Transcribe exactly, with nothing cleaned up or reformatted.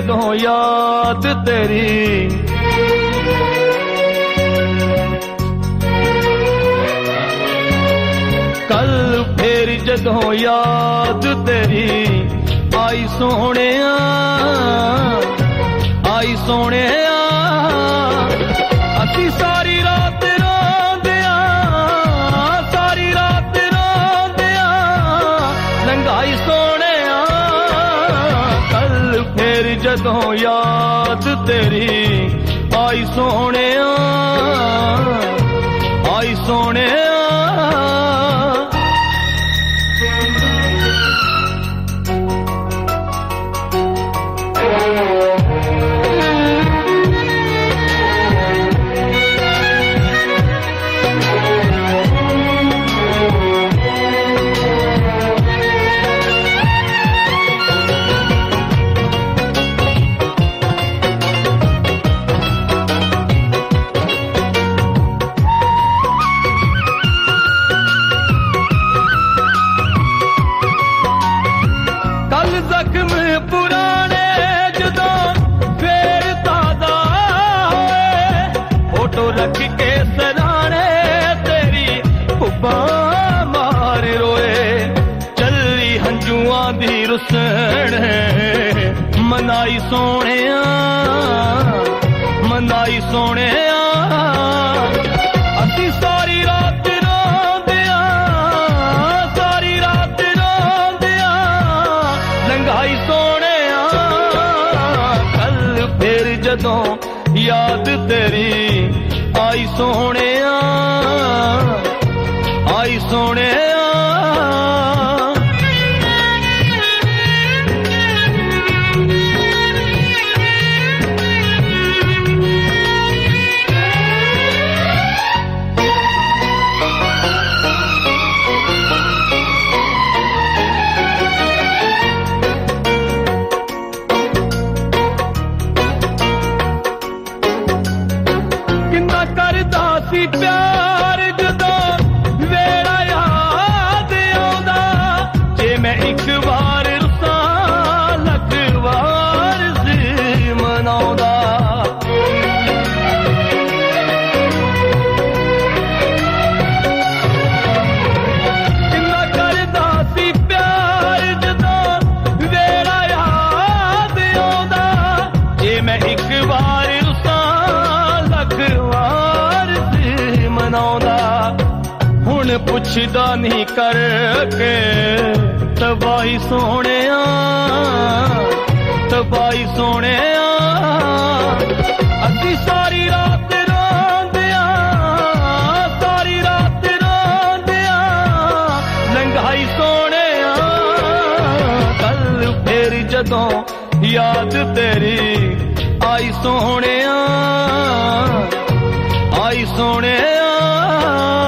जदों याद तेरी कल फिर जदों याद तेरी आई सोने आई सोने असी सारी रात रोंदिया सारी रात रोंदिया लंघाई सोने कल फिर जदों याद तेरी आई सोने आई सोने रख के सराने तेरी हुब्बा मार रोए चली हंजुआं दी रुसण मनाई सोने मनाई सोने असी सारी रात रोंदिया सारी रात रोंदिया लंघाई सोने कल फिर जदों याद तेरी आई सोने आई सोने करदा सी प्यार जदों वेड़ा याद आउंदा जे मैं एक बार रुसा लख वार सी मनाउंदा किन्ना करदा सी प्यार जदों वेड़ा याद आउंदा जे मैं एक बार रुसा लख हुण पुछदा नहीं करके तबाही सोने तबाही सोने असी सारी रात रोंदिया सारी रात रोंदिया लंघाई सोने कल फिर जदों याद तेरी आई सोने आई सोने